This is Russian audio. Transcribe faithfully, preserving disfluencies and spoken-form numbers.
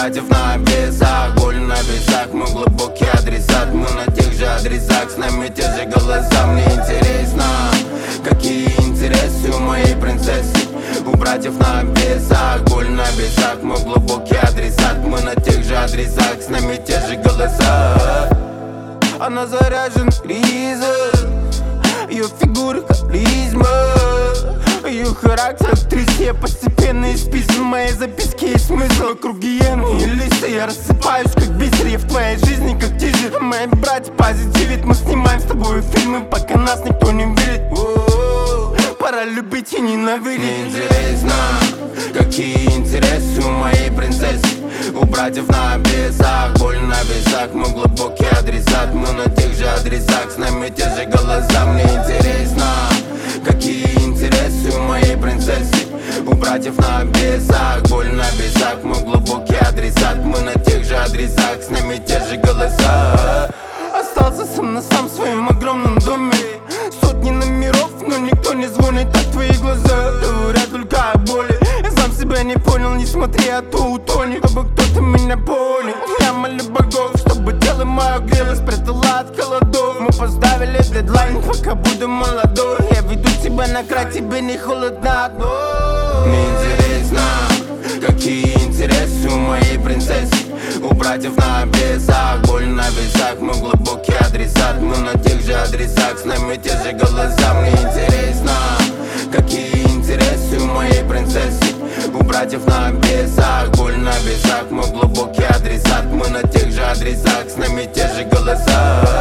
братьев на обвесах, боль на весах, мы глубокий адресат. Мы на тех же адресах, с нами те же голоса. Мне интересно, какие интересы у моей принцессы. У братьев на обвесах, боль на весах, мы глубокий адресат. Мы на тех же адресах, с нами те же голоса. Она заряжена кризом, ее фигура харизма, ее характер актриса. Я постепенно исписан, в моей записке есть смысл. Вокруг гиены и лисы, я рассыпаюсь как бисер. Я в твоей жизни как тизер. Мои братья позитивят, мы снимаем с тобой фильмы, пока нас никто не видит. Пора любить и ненавидеть. Мне интересно, какие интересы у моей принцессы. У братьев на обвесах, боль на весах, мы глубокий адресат. Мы на тех же адресах, с нами те же голоса. Мне интересно, какие интересы у моей принцессы. У братьев на обвесах, боль на весах, мы глубокий адресат. Мы на тех же адресах, с нами те же голоса. Остался сам на сам в своем огромном доме. Сотни номеров, но никто не звонит, так твои глаза говорят только о боли. Я сам себя не понял, не смотри, а то утонет. Чтобы кто-то меня понял. Я молю богов, чтобы тело мое грелось, спрятало от холодов. Мы поставили дедлайн, пока буду молодой. Я веду тебя на край, тебе не холодно. Мне интересно, какие интересы у моей принцессы. У братьев на обвесах, боль на весах, мы глубокий адресат. Мы на тех же адресах, с нами те же голоса. Мне интересно, какие интересы у моей принцессы. У братьев на обвесах, боль на весах, мы глубокий адресат. Мы на тех же адресах, с нами те же голоса.